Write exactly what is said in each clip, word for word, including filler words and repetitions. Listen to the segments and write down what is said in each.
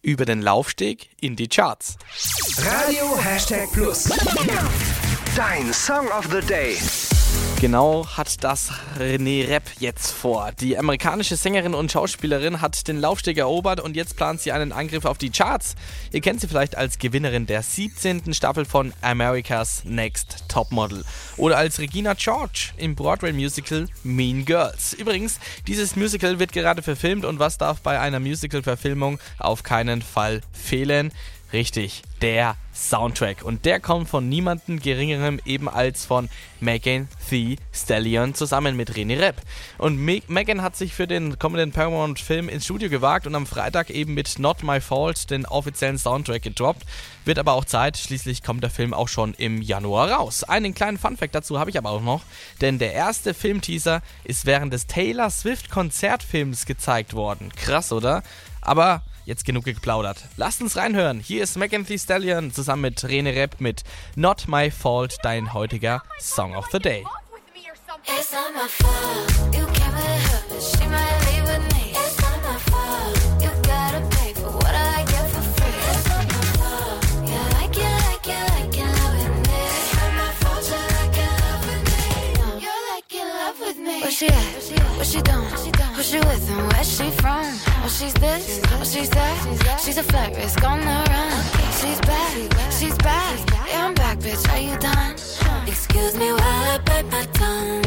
über den Laufsteg in die Charts. Radio Hashtag Plus. Dein Song of the Day. Genau hat das René Rapp jetzt vor. Die amerikanische Sängerin und Schauspielerin hat den Laufsteg erobert und jetzt plant sie einen Angriff auf die Charts. Ihr kennt sie vielleicht als Gewinnerin der siebzehnten Staffel von America's Next Topmodel oder als Regina George im Broadway-Musical Mean Girls. Übrigens, dieses Musical wird gerade verfilmt und was darf bei einer Musical-Verfilmung auf keinen Fall fehlen? Richtig, der Soundtrack. Und der kommt von niemandem Geringerem eben als von Megan Thee Stallion zusammen mit René Rapp. Und Me- Megan hat sich für den kommenden Paramount-Film ins Studio gewagt und am Freitag eben mit Not My Fault den offiziellen Soundtrack gedroppt. Wird aber auch Zeit, schließlich kommt der Film auch schon im Januar raus. Einen kleinen Funfact dazu habe ich aber auch noch, denn der erste Filmteaser ist während des Taylor Swift-Konzertfilms gezeigt worden. Krass, oder? Aber jetzt genug geplaudert. Lasst uns reinhören. Hier ist Megan Thee Stallion zusammen mit René Rapp mit Not My Fault, dein heutiger Song of the Day. It's not my fault. You can't let her, but she might leave with me. It's not my fault. You gotta pay for what I get for free. It's not my fault. Yeah, like it, like it, like it, love with me. It's not my fault. You like it, love with me. No, you're like in love with me. Where she at? What she doing? Who she with and where she from? Oh, she's this, oh, she's that. She's a flight risk on the run. She's back, she's back. Yeah, I'm back, bitch. Are you done? Excuse me while I bite my tongue.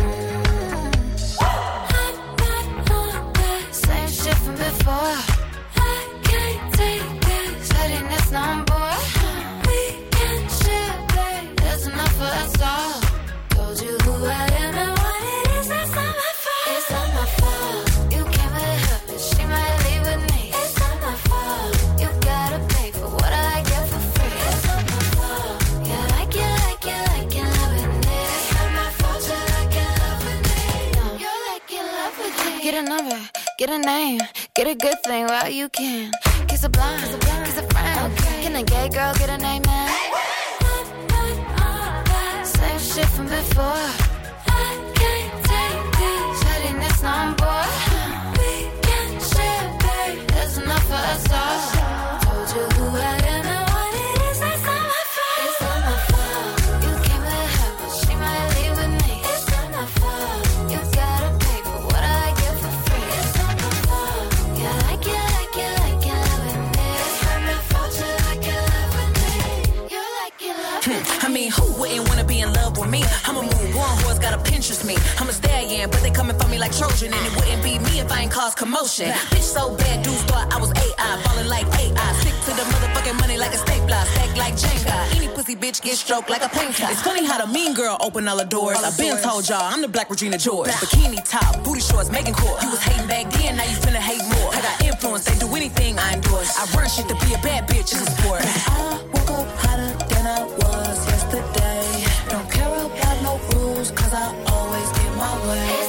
I'm not on that same shit from before. I can't take this headiness no more. We can share, babe. There's enough for us all. Told you who I am and what it is. That's not my fault. It's not my fault. You came with her, but she might leave with me. It's not my fault. You gotta pay for what I get for free. It's not my fault. Yeah, like it, like it, like it, love with me. It's not my fault. You like it, love with me. No, you're like in love with me. Get a number, get a name, get a good thing while you can. Kiss a blind, kiss a, blind. Kiss a friend. Okay. Can a gay girl get a name, man? Same shit from before. I can't take this headiness no more. We can share, babe. There's enough for us all. Told you who I am and what it is. That's not my fault. It's not my fault. You came with her, but she might leave with me. It's not my fault. You gotta pay for what I get for free. It's not my fault. Yeah, like it, like it, like it, love with me. It's not my fault. You like it, love with me. You're like it, love with me. I mean, who wouldn't wanna be in love with me? I'm a move on, horse gotta Pinterest me. I'm a stallion, but they coming for me like Trojan. And it wouldn't be me if I ain't cause commotion. Bitch so bad, dudes thought I was A I. Falling like A I. Stick to the motherfucking money like a stapler. Stack like Jenga. Any pussy bitch get stroked like a painter. It's funny how the mean girl open all the doors. I been told y'all, I'm the black Regina George. Bikini top, booty shorts, making court. You was hating back then, now you finna hate more. I got influence, they do anything I endorse. I run shit to be a bad bitch, it's a sport. I woke up hotter than I was yesterday. Don't care about no rules, cause I always get my way.